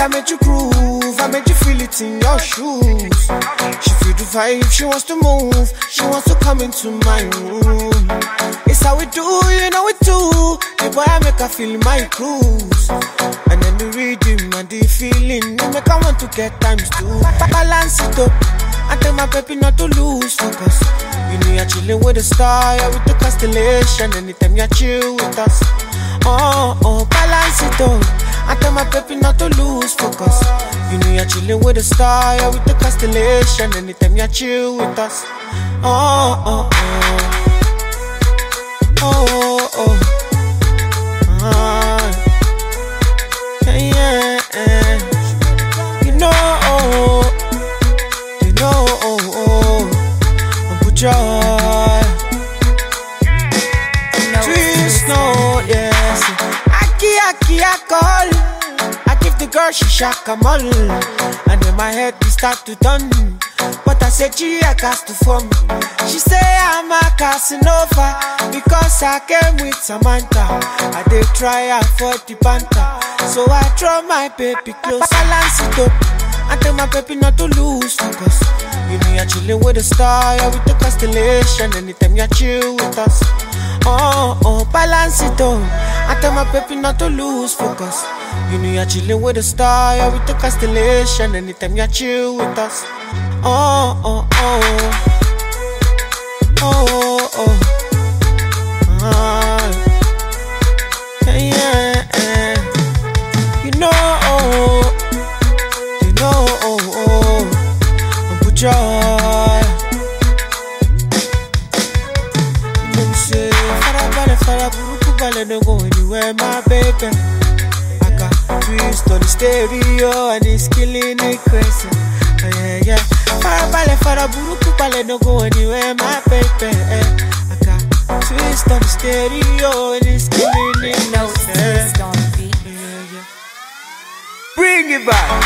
I made you groove, I made you feel it in your shoes. She feel the vibe, she wants to move, she wants to come into my room. It's how we do, you know it too. The boy I make her feel my cruise. And then the rhythm and the feeling, they make her want to get times two. Balance it up, and tell my baby not to lose focus. You know you're chilling with the star, you're with the constellation. Anytime you chill with us, balance it up. I tell my baby not to lose focus. You know you're chilling with the star, you're with the constellation. Anytime you chill with us, yeah. You know, I'm put joy. Twist, no, yes. Aki, I call. I give the girl, she shock a all. And in my head, we start to done. But I said, gee, I cast to form. She say I'm a Casanova because I came with Samantha. I did try her for the banter, so I draw my baby close. Balance it up, and tell my baby not to lose focus. You know you're chilling with the star, you're with the constellation. Anytime you chill with us, balance it up, and tell my baby not to lose focus. You know you're chilling with the star, you're with the constellation. Anytime you chill with us, yeah. You know, I'm put joy. You know me say, Fara buruku bale no go anywhere, my baby. I got twist on the stereo and it's killing it crazy. Yeah. Fara buruku bale no go anywhere, my baby. I got twist on the stereo and it's killing it. No, it's on beat. Yeah. Bring it back.